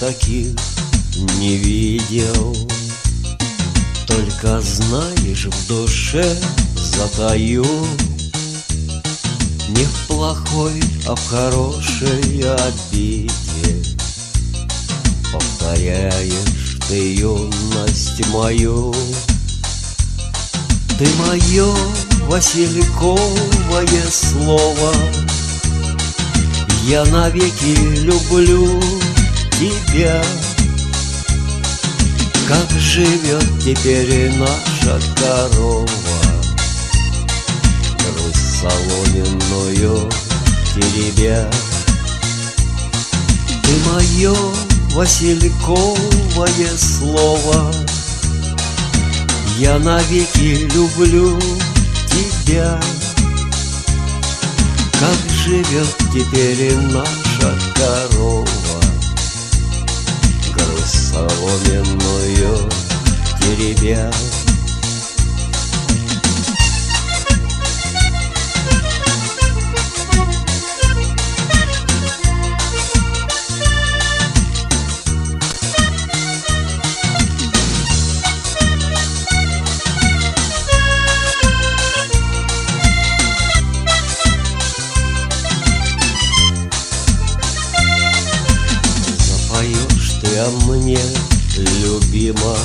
таких не видел. Только знаешь, в душе затаю не в плохой, а в хорошей обиде. Повторяешь ты юность мою. Ты мое васильковое слово, я навеки люблю тебя. Как живет теперь наша корова, грусть соломенную теребя. Ты мое васильковое слово, я навеки люблю тебя. Как живет теперь наша корова, грусть соломенную теребя. А мне, любима,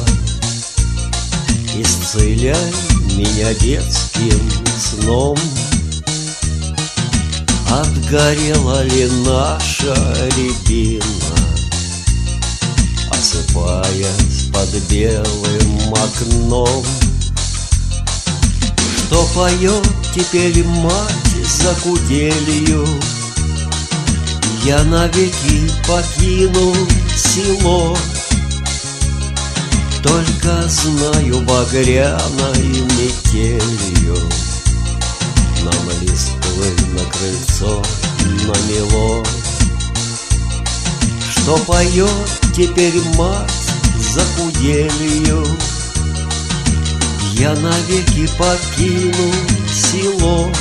исцеляй меня детским сном. Отгорела ли наша рябина, осыпаясь под белым окном? Что поет теперь мать за куделью? Я навеки покину село. Только знаю, багряной метелью нам листвы на крыльцо намело. Что поет теперь мать за куделью? Я навеки покину село.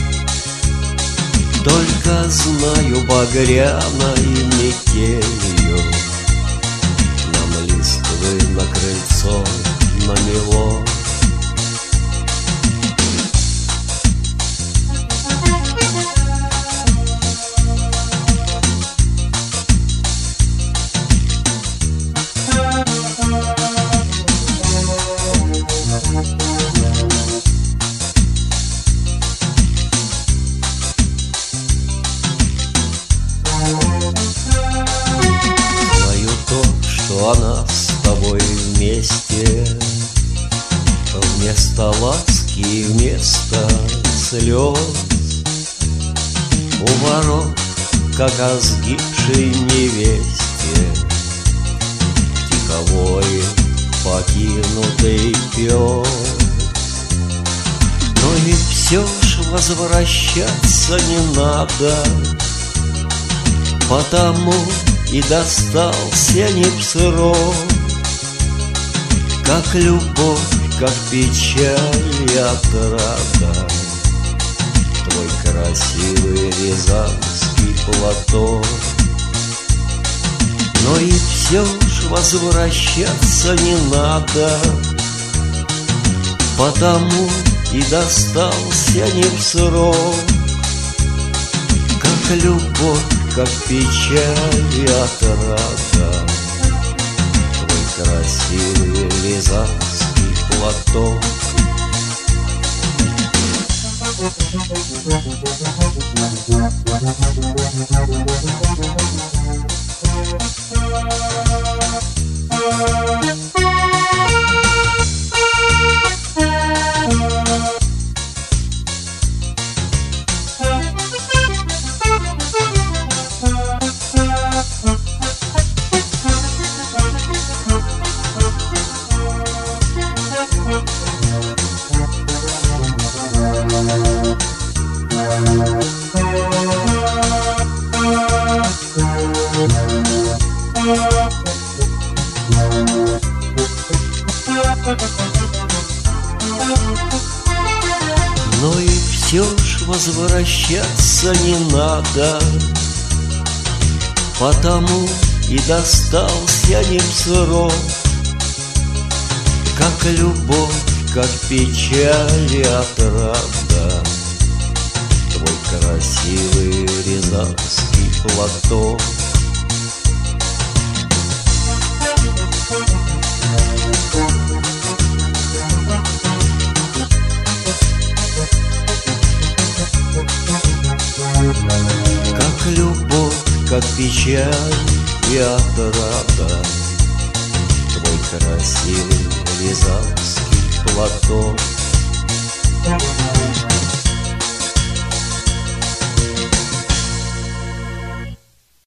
Только знаю, багряной метелью нам листвы на крыльцо намело. Она с тобой вместе, вместо ласки, вместо слез, у ворот, как о сгибшей невесте, тихо воет покинутый пес. Но ведь все ж возвращаться не надо, потому и достался не в срок. Как любовь, как печаль и отрада, твой красивый рязанский платок. Но и все ж возвращаться не надо, потому и достался не в срок. Как любовь, как печаль и отрада, твой красивый рязанский платок. Но и все ж возвращаться не надо, потому и достался им срок. Как любовь, как печаль и отрада, твой красивый рязанский платок. Как любовь, как печаль и отрада, твой красивый рязанский платок.